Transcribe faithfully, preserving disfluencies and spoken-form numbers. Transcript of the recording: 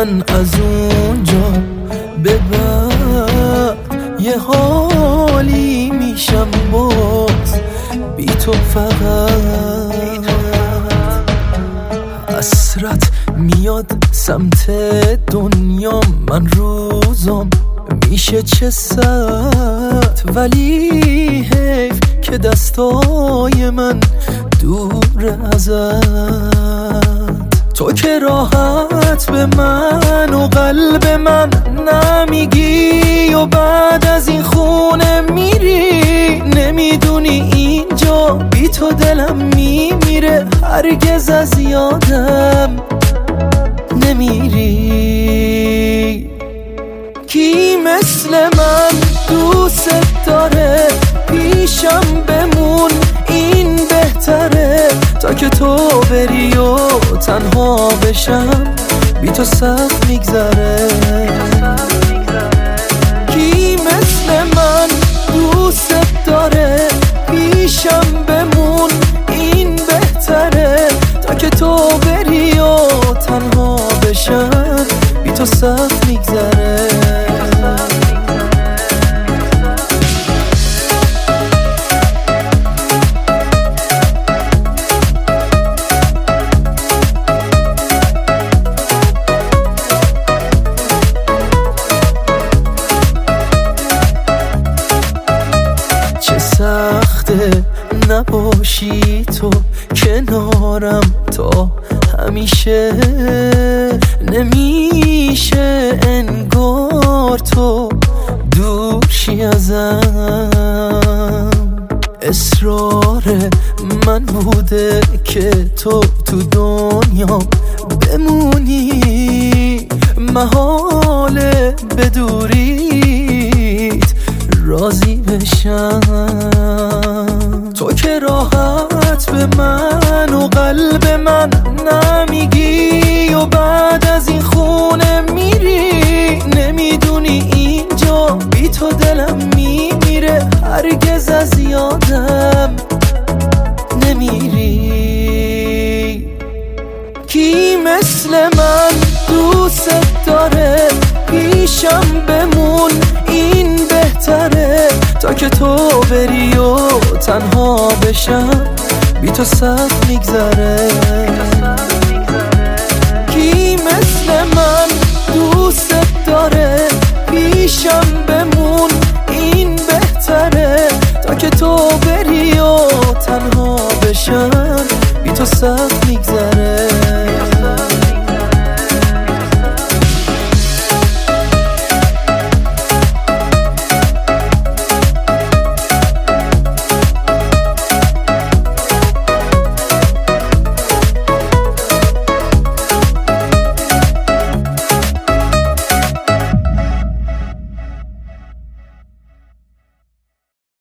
من از اونجا به بعد یه حالی میشم باز بی تو فقط. حسرت میاد سمت دنیا، من روزم میشه چه ساعت، ولی حیف که دستای من دور ازت. تو که راحت به من و قلب من نمیگی و بعد از این خونه میری. نمیدونی اینجا بی تو دلم میمیره، هرگز از یادم نمیری. کی مثل من دوست داره پیشم بمون، این بهتره تا که تو بری و تنها بشم بی تو سخت میگذره. کی مثل من دوست داره پیشم بمون، این بهتره تا که تو بری و تنها بشم بی تو سخت میگذره. سخته نباشی تو کنارم تا همیشه، نمیشه انگار تو دور شی ازم. اصرار من بوده که تو تو دنیا بمونی، محاله بدوریت راضی بشم. تو که راحت به من و قلب من نمیگی و بعد از این خونه میری. نمیدونی اینجا بی تو دلم میمیره، هرگز از یادم نمیری. کی مثل من دوست داره پیشم بمون، این بهتره تا که تو بری و تنها بشم بی تو سخت میگذره. کی مثل من دوست داره پیشم بمون، این بهتره تا که تو بری و تنها بشم بی تو سخت میگذره.